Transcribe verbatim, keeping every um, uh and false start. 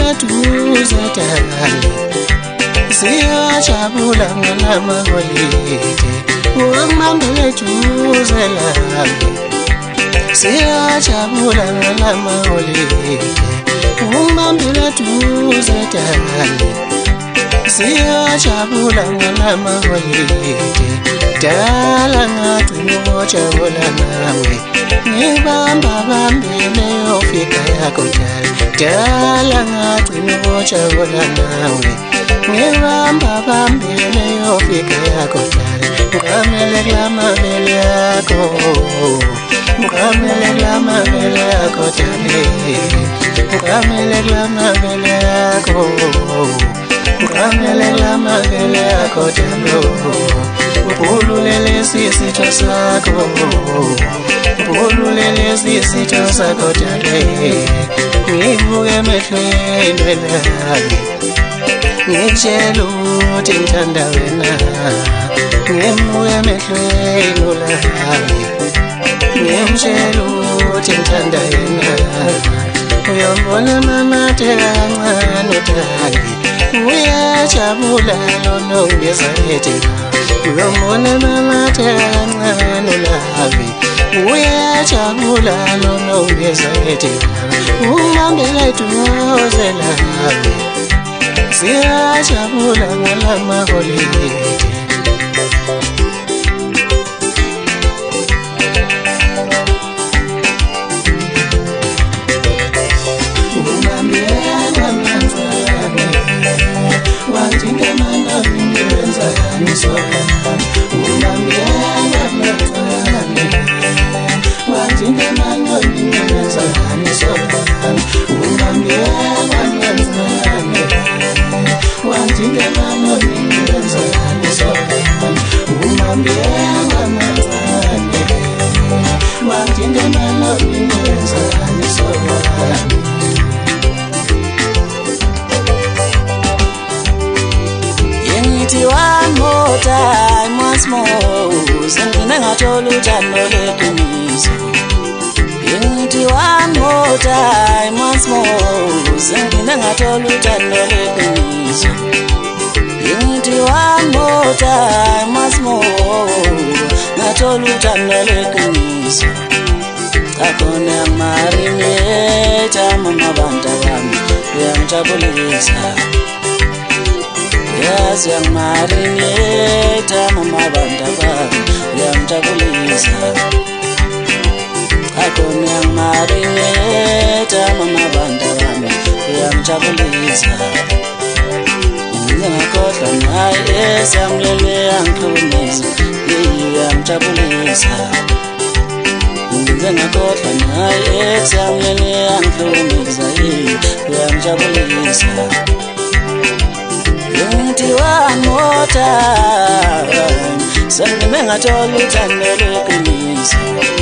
duze dali siyajabula ngalama holide ungibambele duze lami siyajabula ngalama holide ungibambele duze dali siyajabula ngalama holide dala ngagcina ukujabula nawe ngibamba bambele yofika yakho dala dala ngagcina ukujabula nawe ngibamba bambele yofika yakho dala ngamele kulamabele yakho ngamele kulamabele yakho dala ngamele kulamabele yakho ngamele kulamabele yakho dala upululele sisitho sakho upululele sisitho sakho dala ngibuke emehlweni welami ngitshela ukuthi ngithanda wena ngibuke emehlweni welami ngitshela ukuthi ngithanda wena uyombona mamatheka kancane udali uyajabula lona ungezayethe uyombona mamatheka kancane ulavi uyajabula lona ungezayethe ungibambele duze lami siyajabula ngalama holide One more time, once more, singing a tolu jano lekiso. One more time, once more, singing a tolu jano lekiso. One more time, once more, a tolu jano lekiso. Akona marine, chama banda bam, yam chabulisa. Yes, young marinate, mama banda young jabulisa. Akon young marinate, mama banda young jabulisa. Young cotton, I yes, young lily and clummies, young jabulisa. Young cotton, I yes, young lily and clummies, young jabulisa. One more time, send me a tolu jano lekiso.